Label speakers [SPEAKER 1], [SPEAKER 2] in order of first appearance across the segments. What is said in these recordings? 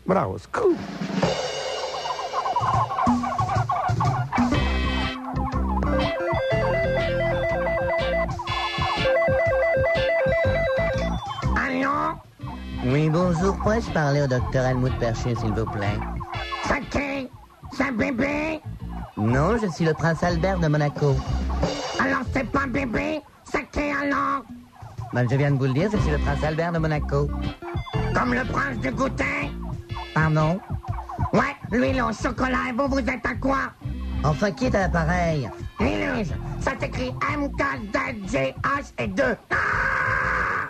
[SPEAKER 1] Bravo, scoop.
[SPEAKER 2] Allô?
[SPEAKER 3] Oui, bonjour. Pourrais-je parler au docteur Helmut Percher, s'il vous plaît?
[SPEAKER 2] C'est qui? C'est bébé?
[SPEAKER 3] Non, je suis le prince Albert de Monaco.
[SPEAKER 2] Alors c'est pas bébé? C'est qui alors?
[SPEAKER 3] Ben, je viens de vous le dire, je suis le prince Albert de Monaco.
[SPEAKER 2] Comme le prince du goûter?
[SPEAKER 3] Pardon?
[SPEAKER 2] Ouais, l'huile au chocolat et vous êtes à quoi?
[SPEAKER 3] Enfin, qui est à l'appareil?
[SPEAKER 2] Linus, ça s'écrit M-K-D-G-H et 2. Ah!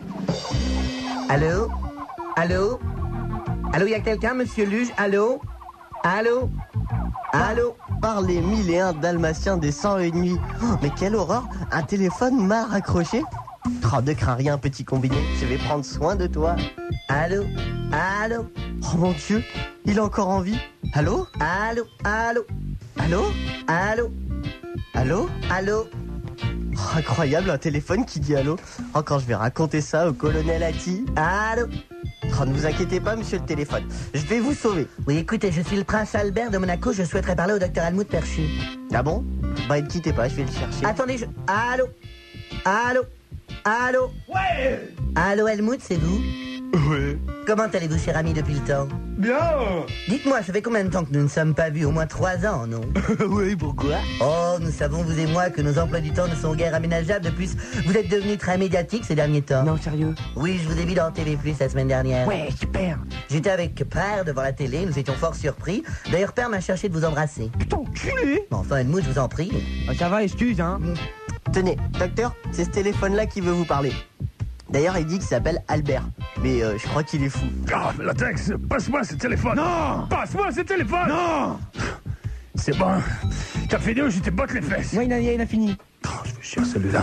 [SPEAKER 3] Allô? Allô? Allô, y a quelqu'un, monsieur Luge? Allô? Allô? Allô?
[SPEAKER 4] Par les 1001 dalmatiens des 101 nuits. Oh, mais quelle horreur! Un téléphone m'a raccroché. Oh, ne crains rien, petit combiné. Je vais prendre soin de toi.
[SPEAKER 3] Allô? Allô?
[SPEAKER 4] Oh mon Dieu, il est encore en vie. Allô?
[SPEAKER 3] Allô? Allô?
[SPEAKER 4] Allô?
[SPEAKER 3] Allô?
[SPEAKER 4] Allô?
[SPEAKER 3] Allô?
[SPEAKER 4] Oh, incroyable, un téléphone qui dit allô. Oh, quand je vais raconter ça au colonel Hattie.
[SPEAKER 3] Allô?
[SPEAKER 4] Oh, ne vous inquiétez pas, monsieur le téléphone. Je vais vous sauver.
[SPEAKER 3] Oui, écoutez, je suis le prince Albert de Monaco. Je souhaiterais parler au docteur Helmut Percher.
[SPEAKER 4] Ah bon? Bah, ne quittez pas, je vais le chercher.
[SPEAKER 3] Attendez, Allô? Allô? Allô?
[SPEAKER 5] Ouais!
[SPEAKER 3] Allô, Helmut, c'est vous?
[SPEAKER 5] Ouais.
[SPEAKER 3] Comment allez-vous, cher ami, depuis le temps?
[SPEAKER 5] Bien!
[SPEAKER 3] Dites-moi, ça fait combien de temps que nous ne sommes pas vus? Au moins 3 ans, non?
[SPEAKER 4] Oui, pourquoi?
[SPEAKER 3] Oh, nous savons, vous et moi, que nos emplois du temps ne sont guère aménageables. De plus, vous êtes devenus très médiatiques ces derniers temps.
[SPEAKER 4] Non, sérieux?
[SPEAKER 3] Oui, je vous ai vu dans TV+, la semaine dernière.
[SPEAKER 4] Ouais, super.
[SPEAKER 3] J'étais avec Père devant la télé, nous étions fort surpris. D'ailleurs, Père m'a cherché de vous embrasser.
[SPEAKER 5] Putain, enculé!
[SPEAKER 3] Enfin, Helmut, je vous en prie.
[SPEAKER 5] Ça va, excuse, hein?
[SPEAKER 4] Tenez, docteur, c'est ce téléphone-là qui veut vous parler. D'ailleurs, il dit qu'il s'appelle Albert. Mais je crois qu'il est fou.
[SPEAKER 6] Ah, Latex, passe-moi ce téléphone.
[SPEAKER 5] Non!
[SPEAKER 6] Passe-moi ce téléphone.
[SPEAKER 5] Non!
[SPEAKER 6] C'est bon. T'as fini ou je te botte les fesses?
[SPEAKER 5] Ouais, il a fini.
[SPEAKER 6] Oh, je veux chier celui-là.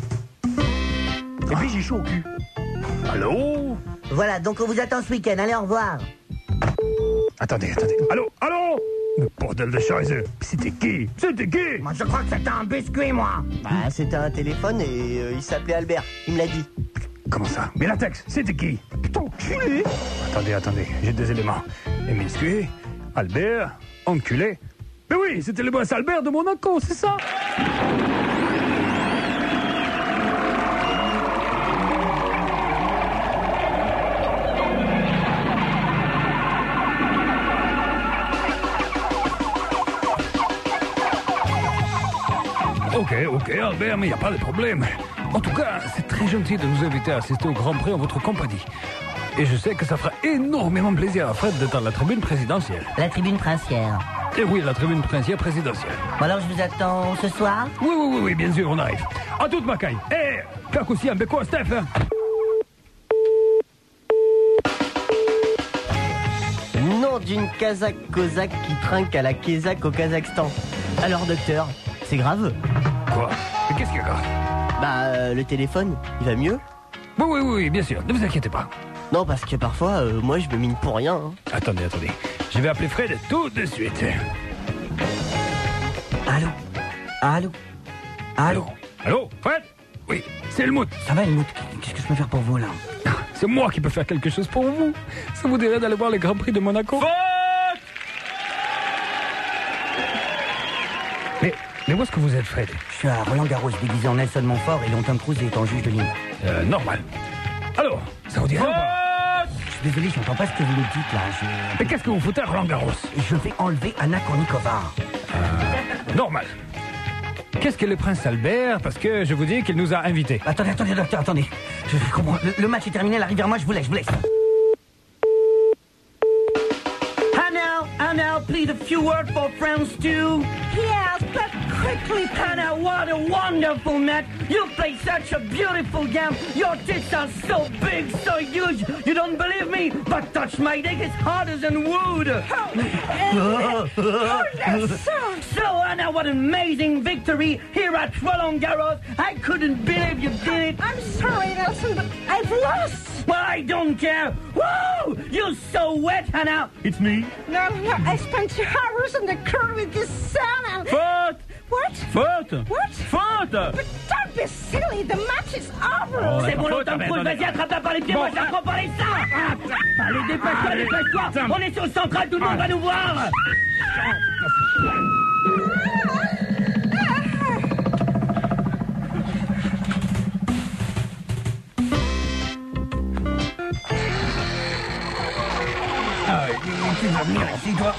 [SPEAKER 5] Et puis j'ai chaud au cul.
[SPEAKER 6] Allô?
[SPEAKER 3] Voilà, donc on vous attend ce week-end. Allez, au revoir.
[SPEAKER 6] Attendez. Allô? Le bordel de chaise. C'était qui?
[SPEAKER 2] Moi je crois que c'était un biscuit, moi.
[SPEAKER 4] Bah, c'était un téléphone et il s'appelait Albert. Il me l'a dit.
[SPEAKER 6] Comment ça? Mais Latex, c'était qui?
[SPEAKER 5] Putain, enculé!
[SPEAKER 6] Attendez, j'ai des éléments. Eminski, Albert, enculé. Mais oui, c'était le boss Albert de Monaco, c'est ça? Ok, Albert, mais il n'y a pas de problème. En tout cas, c'est très gentil de nous inviter à assister au Grand Prix en votre compagnie. Et je sais que ça fera énormément plaisir à Fred d'être dans la tribune présidentielle.
[SPEAKER 3] La tribune princière.
[SPEAKER 6] Et oui, la tribune princière présidentielle.
[SPEAKER 3] Bon, alors, je vous attends ce soir.
[SPEAKER 6] Oui, bien sûr, on arrive. À toute ma caille. Claque aussi un béco à Steph, hein.
[SPEAKER 4] Nom d'une Kazakh cosaque qui trinque à la Kézak au Kazakhstan. Alors, docteur, c'est grave?
[SPEAKER 6] Quoi? Mais qu'est-ce qu'il y a, grave?
[SPEAKER 4] Bah, le téléphone, il va mieux?
[SPEAKER 6] Oui, bien sûr, ne vous inquiétez pas.
[SPEAKER 4] Non, parce que parfois, moi, je me mine pour rien. Hein.
[SPEAKER 6] Attendez. Je vais appeler Fred tout de suite. Allô, Fred? Oui, c'est Helmut.
[SPEAKER 5] Ça va, Helmut? Qu'est-ce que je peux faire pour vous, là?
[SPEAKER 6] C'est moi qui peux faire quelque chose pour vous. Ça vous dirait d'aller voir le Grand Prix de Monaco? Mais où est-ce que vous êtes, Fred?
[SPEAKER 5] Je suis à Roland-Garros, déguisé en Nelson Montfort et Long Tom Cruise est en juge de ligne.
[SPEAKER 6] Normal. Alors, ça vous dirait ou pas?
[SPEAKER 5] Je suis désolé, je n'entends pas ce que vous me dites, là.
[SPEAKER 6] Mais qu'est-ce que vous foutez à Roland-Garros?
[SPEAKER 5] Je vais enlever Anna Kournikova.
[SPEAKER 6] Normal. Qu'est-ce que le prince Albert? Parce que je vous dis qu'il nous a invités.
[SPEAKER 5] Attendez, docteur, attendez. Je comprends. Le match est terminé, elle arrive vers moi, je vous laisse. Anna, please a few words for France too.
[SPEAKER 7] Yes, but quickly,
[SPEAKER 5] Anna, what a wonderful match. You play such a beautiful game. Your tits are so big, so huge. You don't believe me, but touch my dick, it's harder than wood. So, Anna, what an amazing victory here at Roland Garros. I couldn't believe you did it.
[SPEAKER 7] I'm sorry, Nelson, but I've lost.
[SPEAKER 5] Well, I don't care. Whoa! You're so wet, Anna.
[SPEAKER 6] It's me.
[SPEAKER 7] No, I spent 2 hours on the curb with this sauna.
[SPEAKER 6] Faute!
[SPEAKER 7] What?
[SPEAKER 6] Faute!
[SPEAKER 7] What?
[SPEAKER 6] Faute!
[SPEAKER 7] But don't be silly, the match is over.
[SPEAKER 5] C'est bon, Long Tom Cruise, vas-y, attrape-la par les pieds, moi j'apprends par les seins. Allez, dépêche-toi, dépêche-toi. On est sur le central, tout le monde va nous voir.
[SPEAKER 6] Tu vas venir ici, toi.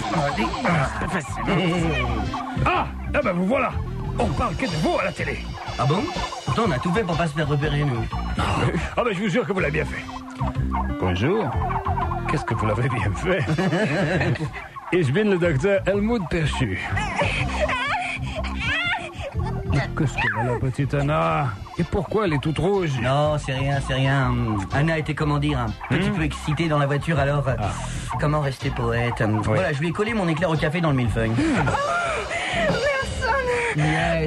[SPEAKER 6] Ah, ben vous voilà. On parle que de vous à la télé.
[SPEAKER 3] Ah bon? Pourtant, on a tout fait pour pas se faire repérer, nous.
[SPEAKER 6] Ah ben je vous jure que vous l'avez bien fait. Bonjour. Qu'est-ce que vous l'avez bien fait? Ich bin le docteur Helmut Perchu. Qu'est-ce que va la petite Anna? Et pourquoi elle est toute rouge?
[SPEAKER 3] Non, c'est rien, c'est rien. Anna était, comment dire, un petit peu excitée dans la voiture, alors... Comment rester poète? Voilà, je lui ai collé mon éclair au café dans le millefeuille. Yes, yes.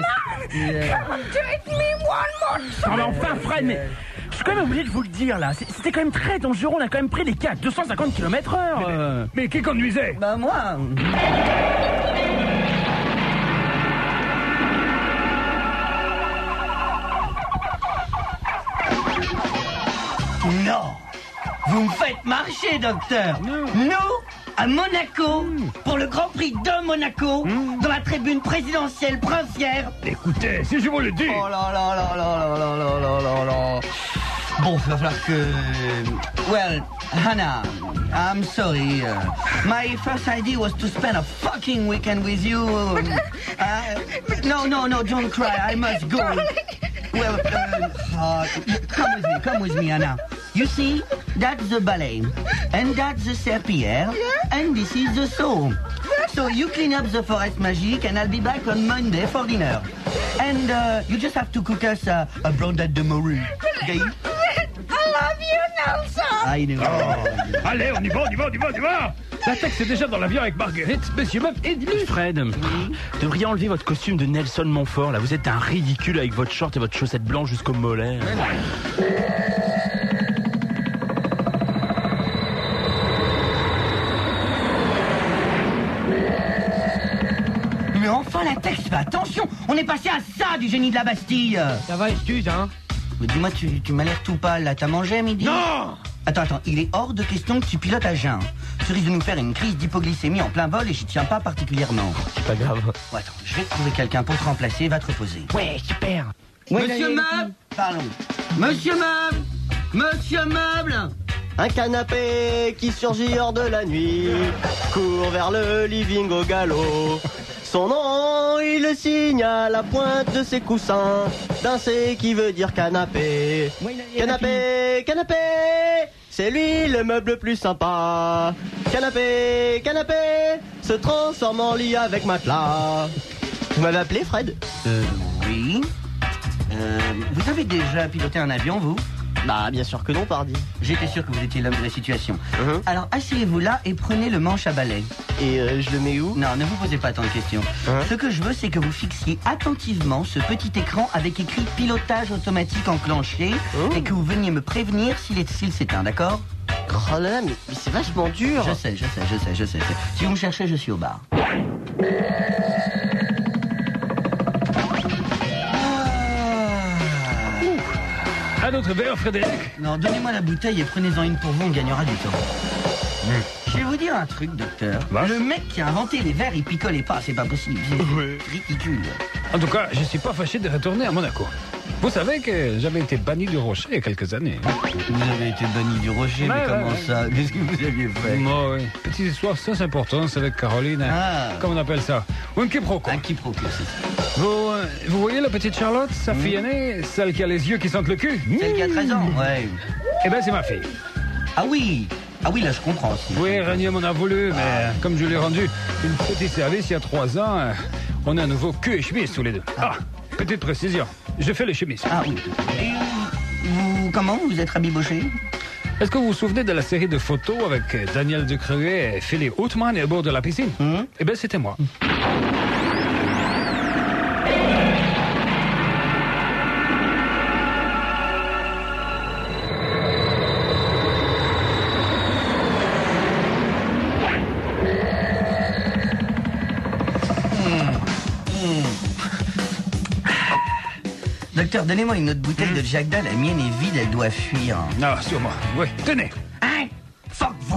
[SPEAKER 1] Non mais enfin Fred, mais je suis quand même obligé de vous le dire là, c'était quand même très dangereux, on a quand même pris des cas à 250 km/h.
[SPEAKER 6] Mais qui conduisait?
[SPEAKER 3] Bah moi. Non. Vous me faites marcher, docteur. Nous, à Monaco, pour le Grand Prix de Monaco, dans la tribune présidentielle princière.
[SPEAKER 6] Écoutez, si je vous le dis.
[SPEAKER 3] Oh là là là là là là là là là. Bon, il va falloir que... Well, Hannah, I'm sorry. My first idea was to spend a fucking weekend with you. No, don't cry. I must go. Well, come with me, Anna. You see, that's the ballet, and that's the serpillière, and this is the saw. So you clean up the forest magic, and I'll be back on Monday for dinner. And you just have to cook us a blondette de morue. Okay?
[SPEAKER 7] I love you, Nelson.
[SPEAKER 3] I know.
[SPEAKER 6] Oh. Allez, on y va. La texte est déjà dans l'avion avec Marguerite, monsieur Meuf et Dilu.
[SPEAKER 1] Fred, vous devriez enlever votre costume de Nelson Montfort là, vous êtes un ridicule avec votre short et votre chaussette blanche jusqu'au mollet.
[SPEAKER 3] Mais enfin, la texte, fais attention. On est passé à ça du génie de la Bastille.
[SPEAKER 2] Ça va, excuse, hein?
[SPEAKER 3] Mais dis-moi, tu m'as l'air tout pâle, là. T'as mangé à midi?
[SPEAKER 6] Non!
[SPEAKER 3] Attends, il est hors de question que tu pilotes à jeun. Tu risques de nous faire une crise d'hypoglycémie en plein vol et j'y tiens pas particulièrement.
[SPEAKER 4] C'est pas grave.
[SPEAKER 3] Bon, attends, je vais trouver quelqu'un pour te remplacer, va te reposer.
[SPEAKER 1] Ouais, super.
[SPEAKER 3] Monsieur Meuble! Pardon. Monsieur Meuble!
[SPEAKER 4] Un canapé qui surgit hors de la nuit court vers le living au galop. Son nom, il le signe à la pointe de ses coussins d'un C qui veut dire canapé. Canapé, canapé, c'est lui le meuble le plus sympa. Canapé, canapé, se transforme en lit avec matelas. Vous m'avez appelé, Fred?
[SPEAKER 3] Oui. Vous avez déjà piloté un avion, vous?
[SPEAKER 4] Bah, bien sûr que non, pardi.
[SPEAKER 3] J'étais sûr que vous étiez l'homme de la situation. Alors, asseyez-vous là et prenez le manche à balai.
[SPEAKER 4] Et je le mets où?
[SPEAKER 3] Non, ne vous posez pas tant de questions. Ce que je veux, c'est que vous fixiez attentivement ce petit écran avec écrit pilotage automatique enclenché et que vous veniez me prévenir s'il s'éteint, d'accord?
[SPEAKER 4] Oh là là, mais c'est vachement dur.
[SPEAKER 3] Je sais. Si vous me cherchez, je suis au bar.
[SPEAKER 6] Un autre verre, Frédéric?
[SPEAKER 3] Non, donnez-moi la bouteille et prenez-en une pour vous, on gagnera du temps. Je vais vous dire un truc, docteur. Le mec qui a inventé les verres, il picolait pas, c'est pas possible. C'est ridicule.
[SPEAKER 6] En tout cas, je suis pas fâché de retourner à Monaco. Vous savez que j'avais été banni du Rocher il y a quelques années.
[SPEAKER 3] Vous avez été banni du Rocher, mais comment ça? Qu'est-ce que vous aviez fait?
[SPEAKER 6] Moi, oui. Petite histoire sans importance avec Caroline. Comment on appelle ça? Un quiproquo.
[SPEAKER 3] Un quiproquo, c'est ça.
[SPEAKER 6] Vous voyez la petite Charlotte, sa fille aînée, celle qui a les yeux qui sentent le cul?
[SPEAKER 3] Celle qui a 13 ans, ouais.
[SPEAKER 6] Eh ben, c'est ma fille.
[SPEAKER 3] Ah oui, là, je comprends aussi.
[SPEAKER 6] Oui, Régnier m'en a voulu, mais comme je lui ai rendu une petite service il y a 3 ans, on est à nouveau cul et chemise tous les deux. Petite précision, je fais les chemises.
[SPEAKER 3] Ah oui. Et comment vous êtes rabiboché?
[SPEAKER 6] Est-ce que vous vous souvenez de la série de photos avec Daniel Decreuet et Philippe Houtman au bord de la piscine? Eh bien, c'était moi.
[SPEAKER 3] Docteur, donnez-moi une autre bouteille de Jack Daniel. La mienne est vide, elle doit fuir.
[SPEAKER 6] Non, sur moi. Oui, tenez.
[SPEAKER 3] Hein?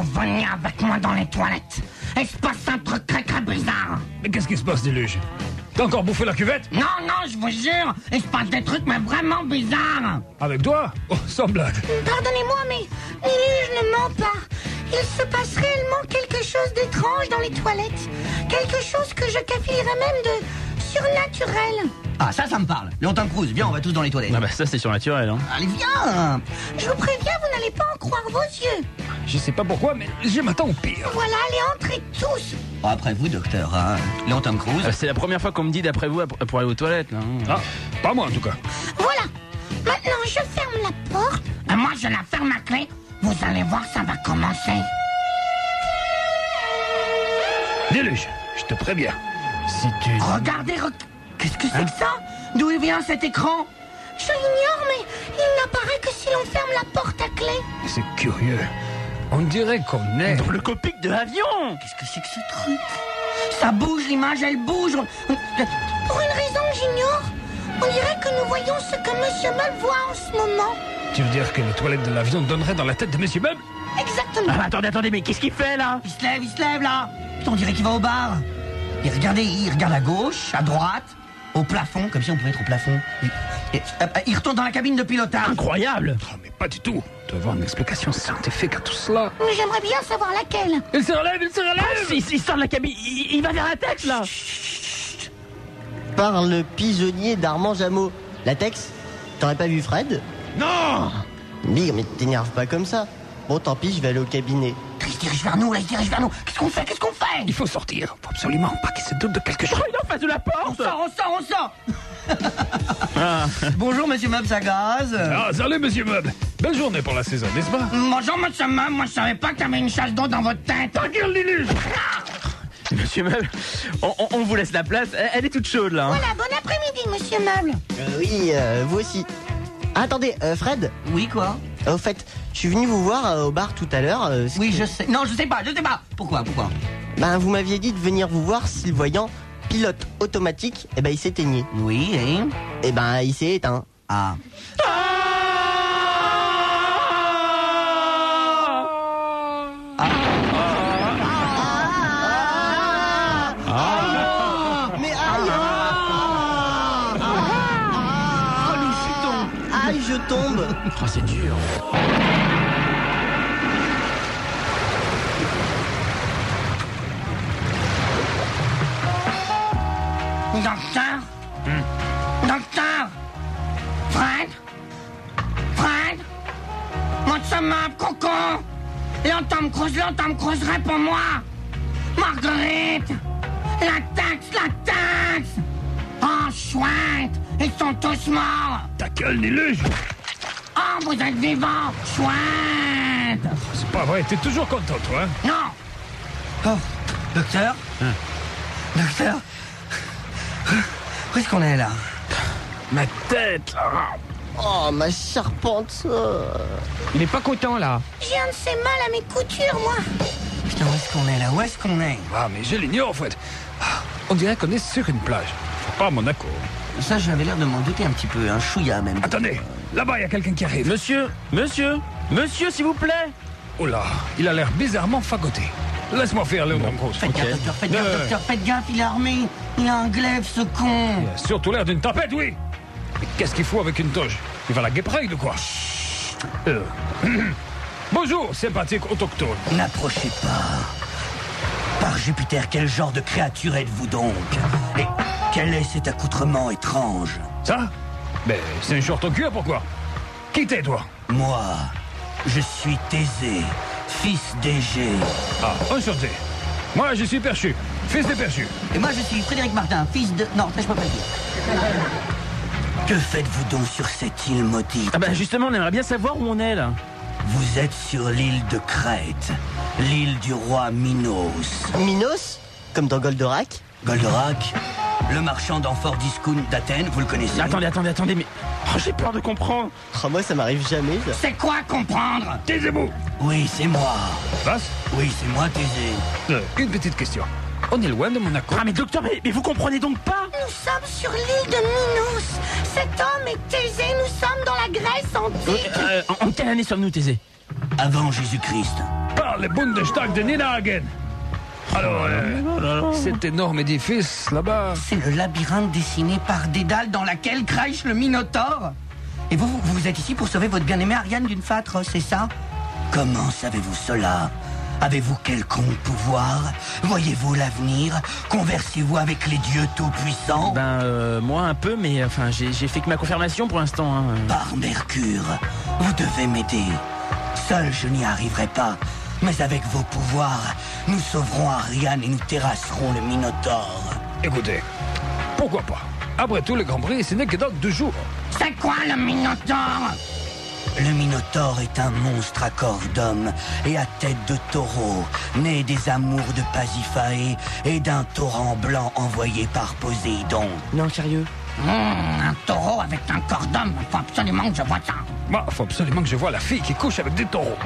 [SPEAKER 2] venez avec moi dans les toilettes. Il se passe un truc très très bizarre.
[SPEAKER 6] Mais qu'est-ce qui se passe, Déluge? T'as encore bouffé la cuvette?
[SPEAKER 2] Non, je vous jure, il se passe des trucs mais vraiment bizarres.
[SPEAKER 6] Avec toi? Oh, sans blague.
[SPEAKER 7] Pardonnez-moi, mais Déluge ne ment pas. Il se passe réellement quelque chose d'étrange dans les toilettes. Quelque chose que je qualifierais même de surnaturel.
[SPEAKER 3] Ah, ça me parle. Léon-Tom Cruise, viens, on va tous dans les toilettes.
[SPEAKER 4] Ah bah ça c'est surnaturel, hein.
[SPEAKER 3] Allez, viens.
[SPEAKER 7] Je vous préviens, vous n'allez pas en croire vos yeux.
[SPEAKER 6] Je sais pas pourquoi, mais je m'attends au pire.
[SPEAKER 7] Voilà, allez, entrez tous.
[SPEAKER 3] Oh, après vous, docteur, hein. Léon-Tom Cruise.
[SPEAKER 4] C'est la première fois qu'on me dit d'après vous pour aller aux toilettes, là.
[SPEAKER 6] Ah, pas moi en tout cas.
[SPEAKER 7] Voilà. Maintenant, je ferme la porte.
[SPEAKER 2] Moi je la ferme à clé. Vous allez voir, ça va commencer.
[SPEAKER 6] Déluge, je te préviens. Si tu...
[SPEAKER 2] Regardez, qu'est-ce que c'est que ça? D'où il vient cet écran?
[SPEAKER 7] Je l'ignore, mais il n'apparaît que si l'on ferme la porte à clé.
[SPEAKER 6] C'est curieux. On dirait qu'on est...
[SPEAKER 4] Dans le cockpit de l'avion.
[SPEAKER 3] Qu'est-ce que c'est que ce truc? Ça bouge, l'image, elle bouge.
[SPEAKER 7] Pour une raison que j'ignore, on dirait que nous voyons ce que Monsieur Meuble voit en ce moment.
[SPEAKER 6] Tu veux dire que les toilettes de l'avion donneraient dans la tête de Monsieur Meuble?
[SPEAKER 7] Exactement.
[SPEAKER 1] Ah, attendez, mais qu'est-ce qu'il fait là?
[SPEAKER 3] Il se lève, là. Putain, on dirait qu'il va au bar. Et regardez, il regarde à gauche, à droite, au plafond, comme si on pouvait être au plafond. Il retourne dans la cabine de pilotage.
[SPEAKER 1] Incroyable.
[SPEAKER 6] Oh, mais pas du tout. Tu dois avoir une explication scientifique à tout cela.
[SPEAKER 7] Mais j'aimerais bien savoir laquelle.
[SPEAKER 6] Il se relève, il se relève.
[SPEAKER 1] Il sort de la cabine, il va vers la tête là.
[SPEAKER 4] Par le pigeonnier d'Armand Jameau. Latex, t'aurais pas vu Fred?
[SPEAKER 1] Non.
[SPEAKER 4] Big, mais t'énerve pas comme ça. Bon, tant pis, je vais aller au cabinet.
[SPEAKER 2] Il se dirige vers nous, là, il se dirige vers nous. Qu'est-ce qu'on fait?
[SPEAKER 6] Il faut sortir. Faut absolument pas qu'il se doute de quelque chose.
[SPEAKER 1] Il est en face de la porte.
[SPEAKER 3] On sort. Bonjour, Monsieur Meuble, ça gaz.
[SPEAKER 6] Ah, salut, Monsieur Meuble. Belle journée pour la saison, n'est-ce pas?
[SPEAKER 2] Bonjour, monsieur Meuble. Moi, je savais pas qu'il y avait une chasse d'eau dans votre tête.
[SPEAKER 6] Ta gueule, Déluge.
[SPEAKER 1] Monsieur Meuble, on vous laisse la place. Elle est toute chaude là.
[SPEAKER 7] Voilà, bon après-midi, Monsieur Meuble.
[SPEAKER 4] Oui, vous aussi. Ah, attendez, Fred?
[SPEAKER 3] Oui, quoi?
[SPEAKER 4] Au fait, je suis venu vous voir au bar tout à l'heure.
[SPEAKER 3] Oui, je sais. Non, je sais pas. Pourquoi?
[SPEAKER 4] Ben, vous m'aviez dit de venir vous voir si le voyant pilote automatique, il s'éteignait.
[SPEAKER 3] Oui, et?
[SPEAKER 4] Il s'est éteint.
[SPEAKER 3] Ah.
[SPEAKER 4] Mais aïe! Aïe, je tombe!
[SPEAKER 1] Oh, c'est dur.
[SPEAKER 2] Docteur? Docteur? Fred? Monsieur Meuble, coco! Léon-Tom Cruise, réponds-moi! Marguerite! La taxe! Oh, chouette! Ils sont tous morts!
[SPEAKER 6] Ta gueule, Déluge.
[SPEAKER 2] Oh, vous êtes vivants! Chouette!
[SPEAKER 6] C'est pas vrai, t'es toujours content, toi, hein?
[SPEAKER 2] Non!
[SPEAKER 3] Oh, docteur? Docteur? Où est-ce qu'on est, là?
[SPEAKER 6] Ma tête.
[SPEAKER 4] Oh, ma charpente!
[SPEAKER 1] Il est pas content là.
[SPEAKER 7] J'ai un de ces mal à mes coutures, moi.
[SPEAKER 3] Putain, où est-ce qu'on est, là? Où est-ce qu'on est?
[SPEAKER 6] Ah, mais je l'ignore, en fait. Ah, on dirait qu'on est sur une plage. Faut pas à Monaco.
[SPEAKER 3] Ça, j'avais l'air de m'en douter un petit peu, un chouïa même.
[SPEAKER 6] Attendez, là-bas, il y a quelqu'un qui arrive.
[SPEAKER 1] Monsieur, s'il vous plaît.
[SPEAKER 6] Oh là, il a l'air bizarrement fagoté. Laisse-moi faire, Léon-Tom Cruise.
[SPEAKER 3] Faites gaffe, docteur, faites gaffe, il est armé. Il a un glaive, ce con.
[SPEAKER 6] Il a surtout l'air d'une tempête, oui. Mais qu'est-ce qu'il faut avec une toge? Il va la guépraille de quoi? Bonjour, sympathique autochtone.
[SPEAKER 3] N'approchez pas. Par Jupiter, quel genre de créature êtes-vous donc? Et quel est cet accoutrement étrange?
[SPEAKER 6] Ça? Ben, c'est une short au cuir, pourquoi? Qui t'es, toi?
[SPEAKER 3] Moi, je suis Thésée, fils d'Égée.
[SPEAKER 6] Ah, enchanté. Moi, je suis Perchu, fils de Perchu.
[SPEAKER 3] Et moi, je suis Frédéric Martin, fils de... Non, ça, je peux pas le dire. Que faites-vous donc sur cette île maudite?
[SPEAKER 1] Ah bah justement, on aimerait bien savoir où on est là.
[SPEAKER 3] Vous êtes sur l'île de Crète, l'île du roi Minos.
[SPEAKER 4] Minos? Comme dans Goldorak?
[SPEAKER 3] Goldorak, le marchand d'amphores d'Iskoun d'Athènes, vous le connaissez?
[SPEAKER 1] Attendez, mais... Oh, j'ai peur de comprendre.
[SPEAKER 4] Oh, moi, ça m'arrive jamais, ça.
[SPEAKER 2] C'est quoi comprendre?
[SPEAKER 6] Taisez-vous.
[SPEAKER 3] Oui, c'est moi.
[SPEAKER 6] Vas?
[SPEAKER 3] Oui, c'est moi, Thésée.
[SPEAKER 6] Une petite question. On est loin de Monaco.
[SPEAKER 1] Ah mais docteur, mais vous comprenez donc pas?
[SPEAKER 7] Nous sommes sur l'île de Minos. Cet homme est Thésée. Nous sommes dans la Grèce antique.
[SPEAKER 1] En quelle année sommes-nous, Thésée?
[SPEAKER 3] Avant Jésus-Christ.
[SPEAKER 6] par le Bundestag de Ninahagen. Alors, cet énorme édifice là-bas...
[SPEAKER 3] C'est le labyrinthe dessiné par Dédale dans laquelle crèche le Minotaure. Et vous êtes ici pour sauver votre bien-aimée Ariane d'une fatre, c'est ça? Comment savez-vous cela? Avez-vous quelconque pouvoir? Voyez-vous l'avenir? Conversez-vous avec les dieux tout-puissants?
[SPEAKER 1] Moi un peu, mais enfin, j'ai fait que ma confirmation pour l'instant. Hein.
[SPEAKER 3] Par Mercure, vous devez m'aider. Seul, je n'y arriverai pas. Mais avec vos pouvoirs, nous sauverons Ariane et nous terrasserons le Minotaure.
[SPEAKER 6] Écoutez, pourquoi pas? Après tout, le Grand Prix, ce n'est que dans 2 jours.
[SPEAKER 2] C'est quoi le Minotaure?
[SPEAKER 3] Le Minotaure est un monstre à corps d'homme et à tête de taureau, né des amours de Pasiphae et d'un torrent blanc envoyé par Poséidon.
[SPEAKER 1] Non, sérieux?
[SPEAKER 2] Un taureau avec un corps d'homme, faut absolument que je vois ça.
[SPEAKER 6] Moi, faut absolument que je voie la fille qui couche avec des taureaux.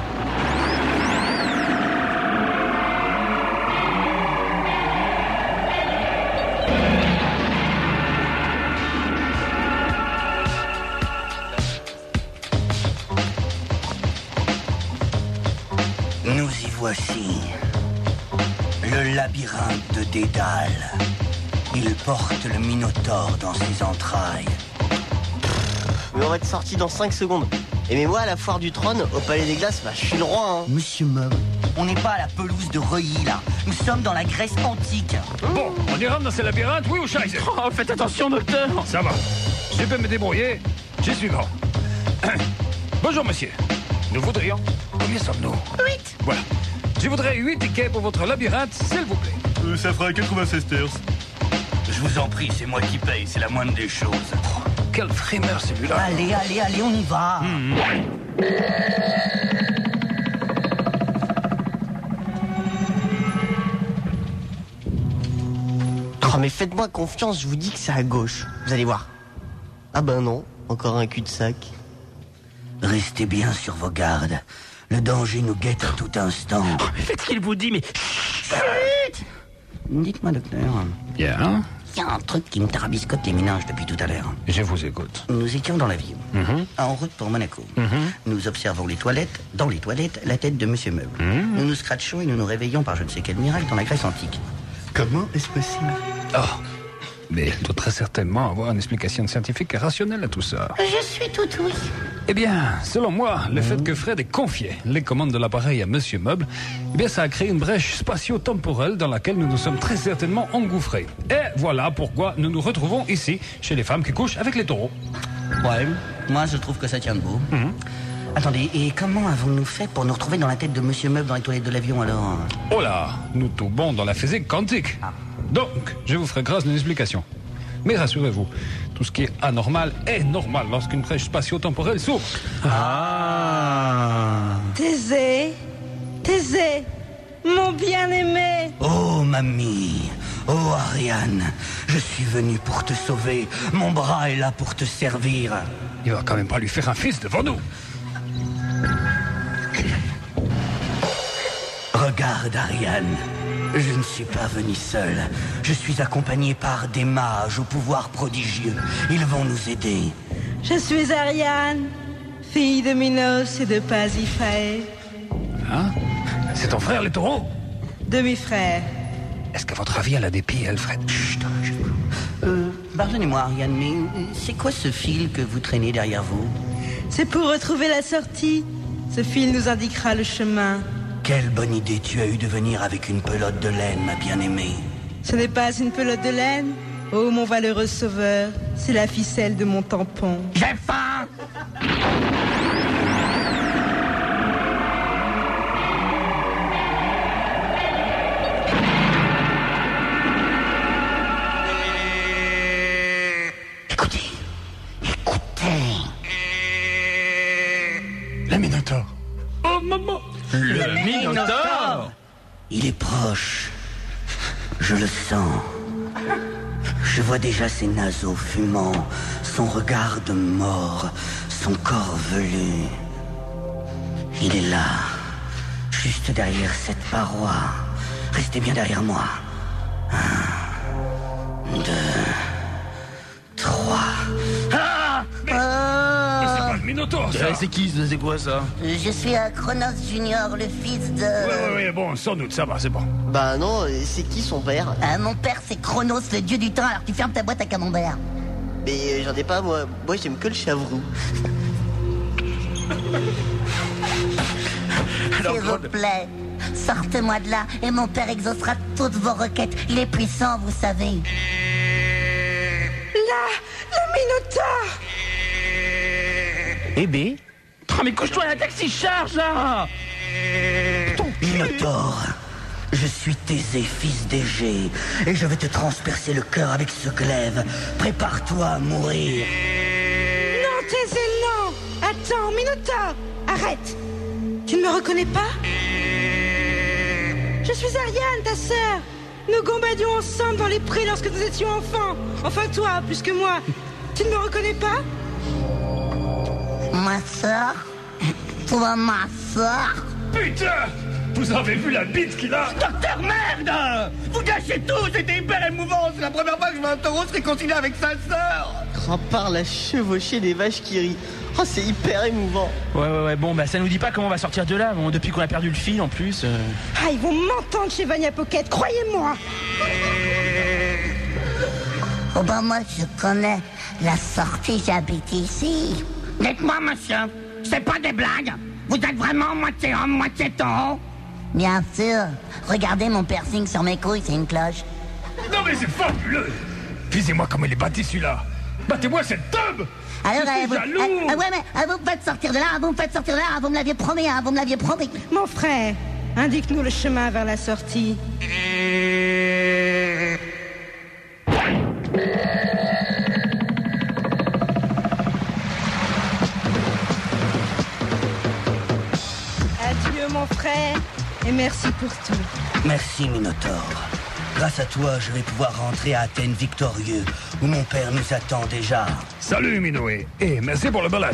[SPEAKER 3] Nous y voici. Le labyrinthe de Dédale. Il porte le Minotaure dans ses entrailles.
[SPEAKER 4] Mais on va être sorti dans 5 secondes. Et mais moi, à la foire du trône, au Palais des Glaces, je suis le roi, hein.
[SPEAKER 3] Monsieur Meuble, on n'est pas à la pelouse de Reuilly, là. Nous sommes dans la Grèce antique.
[SPEAKER 6] Bon, on y rentre dans ce labyrinthe, oui ou scheiße?
[SPEAKER 1] Oh, faites attention, docteur.
[SPEAKER 6] Ça va. Je peux me débrouiller. Je suis grand. Bonjour, monsieur. Nous voudrions... Combien sommes-nous?
[SPEAKER 7] 8.
[SPEAKER 6] Voilà. Je voudrais 8 tickets pour votre labyrinthe, s'il vous plaît.
[SPEAKER 8] Ça fera 96 terces.
[SPEAKER 3] Je vous en prie, c'est moi qui paye, c'est la moindre des choses.
[SPEAKER 6] Quel frimeur celui-là.
[SPEAKER 3] Allez, on y va.
[SPEAKER 4] Oh, mais faites-moi confiance, je vous dis que c'est à gauche. Vous allez voir. Ah ben non, encore un cul-de-sac.
[SPEAKER 3] Restez bien sur vos gardes. Le danger nous guette à tout instant.
[SPEAKER 1] Faites ce qu'il vous dit, mais... Chut!
[SPEAKER 3] Dites-moi, docteur,
[SPEAKER 6] Bien.
[SPEAKER 3] il y a un truc qui me tarabiscote les méninges depuis tout à l'heure.
[SPEAKER 6] Je vous écoute.
[SPEAKER 3] Nous étions dans la ville, en route pour Monaco. Nous observons les toilettes, dans les toilettes, la tête de Monsieur Meuble. Nous nous scratchons et nous nous réveillons par je ne sais quel miracle dans la Grèce antique. Comment est-ce possible?
[SPEAKER 6] Oh, mais il doit très certainement avoir une explication scientifique et rationnelle à tout ça.
[SPEAKER 7] Je suis tout oui.
[SPEAKER 6] Eh bien, selon moi, le fait que Fred ait confié les commandes de l'appareil à Monsieur Meuble, eh bien, ça a créé une brèche spatio-temporelle dans laquelle nous nous sommes très certainement engouffrés. Et voilà pourquoi nous nous retrouvons ici, chez les femmes qui couchent avec les taureaux.
[SPEAKER 3] Ouais, moi je trouve que ça tient debout. Attendez, et comment avons-nous fait pour nous retrouver dans la tête de Monsieur Meuble dans les toilettes de l'avion alors?
[SPEAKER 6] Oh là, nous tombons dans la physique quantique. Donc, je vous ferai grâce d'une explication. Mais rassurez-vous, tout ce qui est anormal est normal lorsqu'une brèche spatio-temporelle s'ouvre.
[SPEAKER 9] Thésée, mon bien-aimé.
[SPEAKER 3] Oh mamie, oh Ariane, je suis venu pour te sauver. Mon bras est là pour te servir.
[SPEAKER 6] Il va quand même pas lui faire un fils devant nous.
[SPEAKER 3] Regarde Ariane, je ne suis pas venu seul. Je suis accompagné par des mages au pouvoir prodigieux. Ils vont nous aider.
[SPEAKER 9] Je suis Ariane, fille de Minos et de Pasiphae.
[SPEAKER 6] Hein? C'est ton frère, les taureaux?
[SPEAKER 9] Demi-frère.
[SPEAKER 6] Est-ce qu'à votre avis, elle a des pieds, Alfred? Chut,
[SPEAKER 3] Pardonnez-moi Ariane, mais c'est quoi ce fil que vous traînez derrière vous?
[SPEAKER 9] C'est pour retrouver la sortie. Ce fil nous indiquera le chemin.
[SPEAKER 3] Quelle bonne idée tu as eu de venir avec une pelote de laine, ma bien-aimée.
[SPEAKER 9] Ce n'est pas une pelote de laine. Oh, mon valeureux sauveur, c'est la ficelle de mon tampon.
[SPEAKER 2] J'ai faim.
[SPEAKER 3] Écoutez.
[SPEAKER 6] Le Minotaure. Oh, maman!
[SPEAKER 1] Le Minotaure!
[SPEAKER 3] Il est proche. Je le sens. Je vois déjà ses naseaux fumants, son regard de mort, son corps velu. Il est là, juste derrière cette paroi. Restez bien derrière moi. 1, 2, 3.
[SPEAKER 6] Mais c'est pas le Minotaure! Minotaure, ça.
[SPEAKER 1] C'est qui, c'est quoi ça?
[SPEAKER 7] Je suis Chronos Junior, le fils de...
[SPEAKER 6] Oui, bon, sans doute, ça va, c'est bon.
[SPEAKER 4] Bah non, c'est qui son père?
[SPEAKER 7] Mon père, c'est Chronos, le dieu du temps, alors tu fermes ta boîte à camembert.
[SPEAKER 4] Mais j'en ai pas, moi. Moi, j'aime que le chavroux.
[SPEAKER 7] S'il vous plaît, sortez-moi de là et mon père exaucera toutes vos requêtes. Il est puissant, vous savez.
[SPEAKER 9] Là, le Minotaure.
[SPEAKER 1] Eh ben. Oh, mais couche-toi, la taxi charge, là.
[SPEAKER 3] Minotaure, je suis Thésée, fils d'Égée, et je vais te transpercer le cœur avec ce glaive. Prépare-toi à mourir.
[SPEAKER 9] Non, Thésée, non. Attends, Minotaure, arrête. Tu ne me reconnais pas? Je suis Ariane, ta sœur. Nous gambadions ensemble dans les prés lorsque nous étions enfants. Enfin toi, plus que moi. Tu ne me reconnais pas?
[SPEAKER 7] Ma sœur? Toi, ma sœur?
[SPEAKER 6] Putain! Vous avez vu la bite qu'il a?
[SPEAKER 1] Docteur, merde! Vous gâchez tout, c'était hyper émouvant. C'est la première fois que je vois un taureau se réconcilier avec sa sœur.
[SPEAKER 4] Grand-père l'a chevauché des vaches qui rient. Oh, c'est hyper émouvant.
[SPEAKER 1] Ouais, bon, bah ça nous dit pas comment on va sortir de là. Bon, depuis qu'on a perdu le fil, en plus.
[SPEAKER 9] Ah, ils vont m'entendre chez Vania Pocket, croyez-moi.
[SPEAKER 7] Oh ben moi, je connais la sortie, j'habite ici.
[SPEAKER 2] Dites-moi, monsieur, c'est pas des blagues? Vous êtes vraiment moitié homme, moitié taureau?
[SPEAKER 7] Bien sûr. Regardez mon piercing sur mes couilles, c'est une cloche.
[SPEAKER 6] Non mais c'est fabuleux! Visez-moi comme il est bâti celui-là! Battez-moi cette tube!
[SPEAKER 7] Alors,
[SPEAKER 6] je suis jaloux!
[SPEAKER 7] ouais, mais vous me faites sortir de là, vous me l'aviez promis, vous me l'aviez promis.
[SPEAKER 9] Mon frère, indique-nous le chemin vers la sortie. Adieu, mon frère, et merci pour tout.
[SPEAKER 3] Merci, Minotaure. Grâce à toi, je vais pouvoir rentrer à Athènes victorieux, où mon père nous attend déjà.
[SPEAKER 6] Salut Minoé, et merci pour le balade.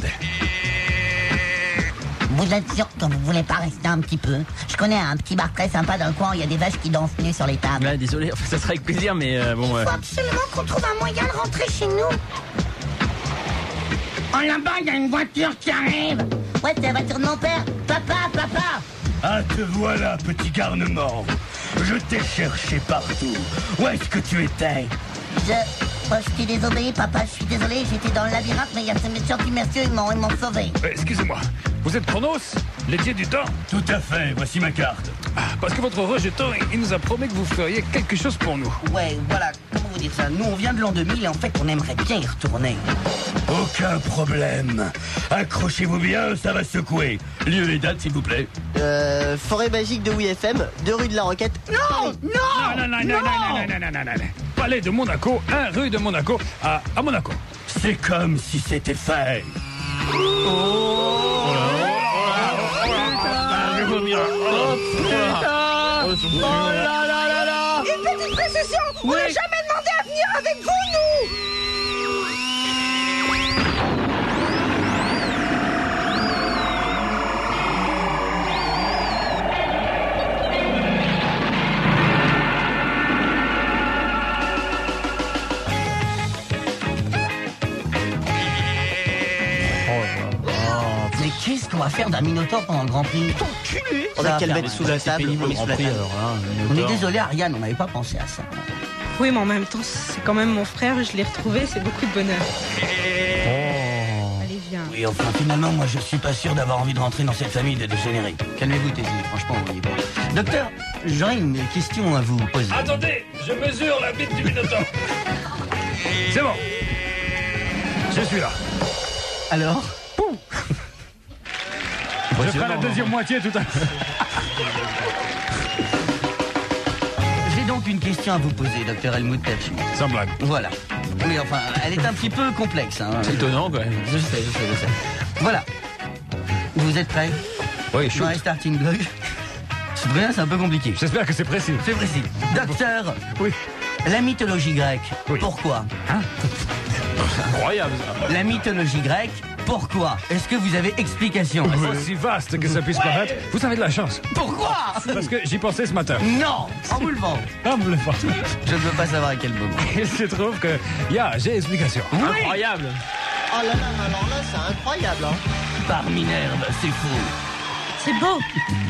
[SPEAKER 7] Vous êtes sûr que vous voulez pas rester un petit peu? Je connais un petit bar très sympa dans le coin où il y a des vaches qui dansent nues sur les tables.
[SPEAKER 1] Ouais, désolé, enfin, ça sera avec plaisir, mais bon...
[SPEAKER 7] Il faut absolument qu'on trouve un moyen de rentrer chez nous.
[SPEAKER 2] Oh, là-bas, il y a une voiture qui arrive.
[SPEAKER 7] Ouais, c'est la voiture de mon père. Papa!
[SPEAKER 3] Ah, te voilà, petit garnement. Je t'ai cherché partout. Où est-ce que tu étais?
[SPEAKER 7] Oh, je t'ai désobéi, papa, je suis désolé, j'étais dans le labyrinthe, mais il y a ces gentils messieurs, ils m'ont sauvé.
[SPEAKER 6] Excusez-moi, vous êtes Chronos, l'étier du temps?
[SPEAKER 3] Tout à fait, voici ma carte.
[SPEAKER 6] Parce que votre rejeton, il nous a promis que vous feriez quelque chose pour nous.
[SPEAKER 3] Ouais, voilà, comment vous dire ça? Nous, on vient de l'an 2000 et en fait, on aimerait bien y retourner. Aucun problème. Accrochez-vous bien, ça va secouer. Lieu et date, s'il vous plaît.
[SPEAKER 4] Forêt magique de WFM, 2 rue de la Roquette.
[SPEAKER 6] Non. Palais de Monaco, 1 rue de Monaco, à Monaco.
[SPEAKER 3] C'est comme si c'était fait.
[SPEAKER 9] Une petite précision, on n'a jamais demandé à venir avec vous, nous.
[SPEAKER 3] Mais qu'est-ce qu'on va faire d'un Minotaure pendant le Grand Prix?
[SPEAKER 4] On a qu'à le mettre sous la table. On met sous la table.
[SPEAKER 3] On est désolé, Ariane, on n'avait pas pensé à ça.
[SPEAKER 9] Oui, mais en même temps, c'est quand même mon frère, je l'ai retrouvé, c'est beaucoup de bonheur. Allez, viens.
[SPEAKER 3] Oui, enfin, finalement, moi, je suis pas sûr d'avoir envie de rentrer dans cette famille de dégénérés. Calmez-vous, Thésée, franchement, vous voyez pas. Docteur, j'aurais une question à vous poser.
[SPEAKER 6] Attendez, je mesure la bite du Minotaure. C'est bon. Je suis là.
[SPEAKER 3] Alors?
[SPEAKER 6] Je ferai la deuxième moitié tout à l'heure.
[SPEAKER 3] J'ai donc une question à vous poser, docteur Helmut Tachi.
[SPEAKER 6] Sans blague.
[SPEAKER 3] Voilà. Mais enfin, elle est un petit peu complexe. Hein.
[SPEAKER 1] C'est étonnant, quand même.
[SPEAKER 3] Je sais. Voilà. Vous êtes prêts?
[SPEAKER 6] Oui, shoot.
[SPEAKER 3] Dans les starting blocks. C'est vrai, c'est un peu compliqué.
[SPEAKER 6] J'espère que c'est précis.
[SPEAKER 3] C'est précis. Docteur,
[SPEAKER 6] Oui.
[SPEAKER 3] la mythologie grecque,
[SPEAKER 6] Oui.
[SPEAKER 3] pourquoi?
[SPEAKER 1] Incroyable, ça.
[SPEAKER 3] La mythologie grecque, pourquoi? Est-ce que vous avez explication?
[SPEAKER 6] Aussi vaste que ça puisse paraître, vous avez de la chance.
[SPEAKER 3] Pourquoi?
[SPEAKER 6] Parce que j'y pensais ce matin.
[SPEAKER 3] Non! En vous le vend.
[SPEAKER 6] Ah, vous le faites.
[SPEAKER 3] Je ne veux pas savoir à quel moment.
[SPEAKER 6] Il se trouve que, j'ai explication.
[SPEAKER 1] Incroyable.
[SPEAKER 3] Oh
[SPEAKER 4] Oh là là, alors là, c'est incroyable. Hein.
[SPEAKER 3] Par Minerve, c'est fou.
[SPEAKER 9] C'est beau.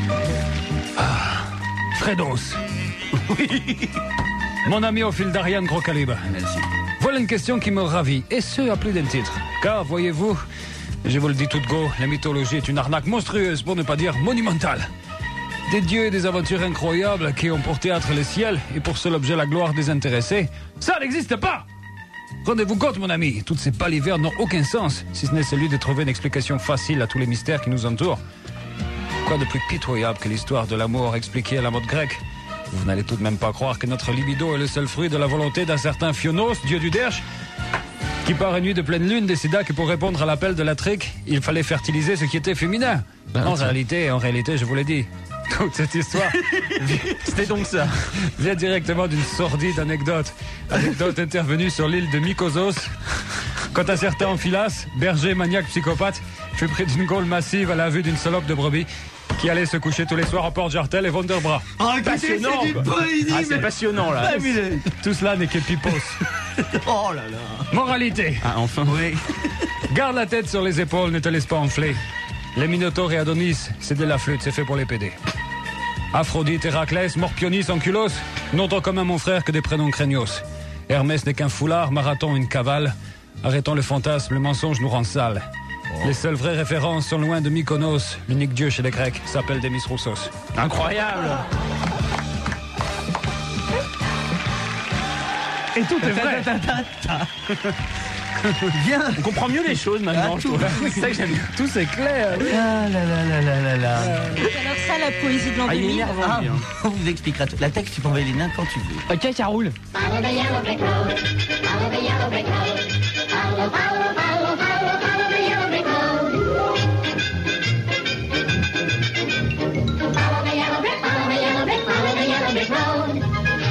[SPEAKER 6] Fredos. Oui. Mon ami au fil d'Ariane Gros Calibre.
[SPEAKER 3] Merci.
[SPEAKER 6] Voilà une question qui me ravit, et ce à plus d'un titre. Car, voyez-vous, je vous le dis tout de go, la mythologie est une arnaque monstrueuse, pour ne pas dire monumentale. Des dieux et des aventures incroyables qui ont pour théâtre le ciel et pour seul objet la gloire des intéressés, ça n'existe pas! Rendez-vous compte, mon ami, toutes ces balivernes n'ont aucun sens, si ce n'est celui de trouver une explication facile à tous les mystères qui nous entourent. Quoi de plus pitoyable que l'histoire de l'amour expliquée à la mode grecque? Vous n'allez tout de même pas croire que notre libido est le seul fruit de la volonté d'un certain Phionos, dieu du derche, qui par une nuit de pleine lune décida que pour répondre à l'appel de la trique, il fallait fertiliser ce qui était féminin. En réalité, je vous l'ai dit, toute cette histoire,
[SPEAKER 1] C'était donc ça.
[SPEAKER 6] vient directement d'une sordide anecdote. Anecdote intervenue sur l'île de Mykosos, quand un certain Amphilas, berger maniaque psychopathe, fut pris d'une gaule massive à la vue d'une salope de brebis qui allait se coucher tous les soirs à Port-Jartel et Vonderbras.
[SPEAKER 3] Oh,
[SPEAKER 1] Passionnant,
[SPEAKER 3] c'est d'une
[SPEAKER 1] quoi.
[SPEAKER 3] poésie,
[SPEAKER 1] Ah, c'est passionnant, là.
[SPEAKER 6] Tout cela n'est que pipos.
[SPEAKER 3] Oh là là.
[SPEAKER 6] Moralité.
[SPEAKER 1] Ah, enfin.
[SPEAKER 3] Oui.
[SPEAKER 6] Garde la tête sur les épaules, ne te laisse pas enfler. Les Minotaures et Adonis, c'est de la flûte, c'est fait pour les PD. Aphrodite, Héraclès, Morpionis, Ankylos, n'ont en commun, mon frère, que des prénoms craignos. Hermès n'est qu'un foulard, Marathon une cavale. Arrêtons le fantasme, le mensonge nous rend sale. Les seules vraies références sont loin de Mykonos. L'unique dieu chez les Grecs s'appelle Demis Roussos.
[SPEAKER 1] Incroyable.
[SPEAKER 6] Et tout est vrai.
[SPEAKER 3] Bien.
[SPEAKER 1] On comprend mieux les choses maintenant, je trouve. C'est ça que j'aime bien.
[SPEAKER 6] Tout c'est clair.
[SPEAKER 3] Ah là là là là là là.
[SPEAKER 9] Alors ça, la poésie de l'an
[SPEAKER 1] Ah, il est
[SPEAKER 9] 2000.
[SPEAKER 1] énervant,
[SPEAKER 3] Ah,
[SPEAKER 1] lui, hein.
[SPEAKER 3] on vous expliquera tout. La texte, tu peux envoyer les nains quand tu veux.
[SPEAKER 1] Ok, ça roule.
[SPEAKER 2] Follow the yellow brick road. Follow the yellow brick road. Follow, follow, follow, follow, follow the yellow brick road. Follow the yellow brick, follow the yellow brick, follow the yellow brick road.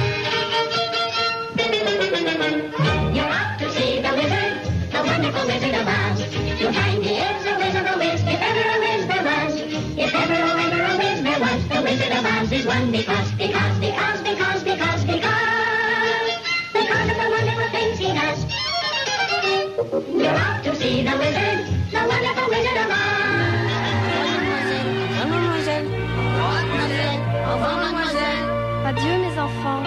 [SPEAKER 2] You're off to see the wizard, the wonderful Wizard of Oz. You'll find he is a wizard, a whiz, if ever a whiz there was. If ever a whiz there was, the Wizard of Oz is one because of the wonderful things he does. You're off to see the wizard, the wonderful Wizard of Oz.
[SPEAKER 7] Mademoiselle.
[SPEAKER 2] Mademoiselle, au revoir, mademoiselle.
[SPEAKER 7] Adieu, mes enfants.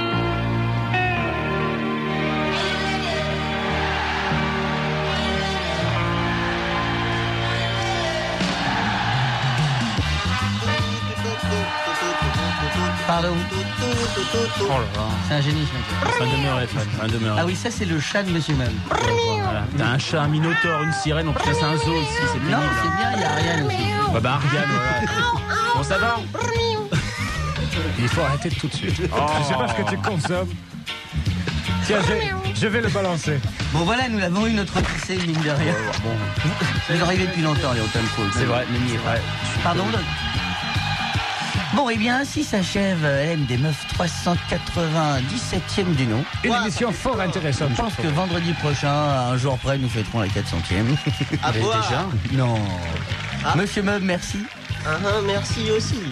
[SPEAKER 3] Pardon.
[SPEAKER 1] Oh là là.
[SPEAKER 3] C'est un génie, ce mec.
[SPEAKER 1] C'est un demeuré, Fred. C'est un demeuré.
[SPEAKER 3] Ah oui, ça, c'est le chat de Monsieur Même.
[SPEAKER 1] Voilà. T'as un chat, un minotaure, une sirène. En plus, c'est un zoo ici. C'est pénible.
[SPEAKER 3] Non, c'est bien, il y a Ariane aussi.
[SPEAKER 1] Bah, Ariane, voilà. Bon, ça va?
[SPEAKER 6] Il faut arrêter tout de suite.
[SPEAKER 1] Oh.
[SPEAKER 6] Je sais pas ce que tu consommes. Tiens, je vais le balancer.
[SPEAKER 3] Bon, voilà, nous l'avons eu, notre lycée, mine de rien.
[SPEAKER 1] Bon,
[SPEAKER 3] Ils arrivaient depuis longtemps, les Autumn Falls.
[SPEAKER 1] c'est vrai, Mimi est vrai.
[SPEAKER 3] Pardon Bon, et bien, ainsi s'achève LM des Meufs 397e du nom.
[SPEAKER 6] Une émission fort intéressante.
[SPEAKER 3] Je pense que vendredi prochain, à un jour près, nous fêterons la 400e.
[SPEAKER 4] À boire.
[SPEAKER 3] Déjà Non.
[SPEAKER 4] Ah.
[SPEAKER 3] Monsieur Meub, merci.
[SPEAKER 4] Merci aussi.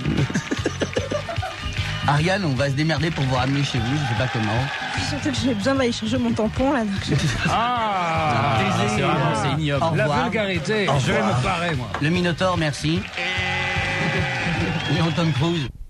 [SPEAKER 3] Ariane, on va se démerder pour vous ramener chez vous, je sais pas comment.
[SPEAKER 9] Surtout que j'ai besoin d'aller changer mon tampon là. Donc
[SPEAKER 6] Ah,
[SPEAKER 1] C'est vraiment, c'est ignoble.
[SPEAKER 3] Au
[SPEAKER 6] la
[SPEAKER 3] revoir.
[SPEAKER 6] vulgarité.
[SPEAKER 3] Au
[SPEAKER 6] Je vais
[SPEAKER 3] revoir.
[SPEAKER 6] me parer, moi.
[SPEAKER 3] Le Minotaure, merci. Et Tom Cruise.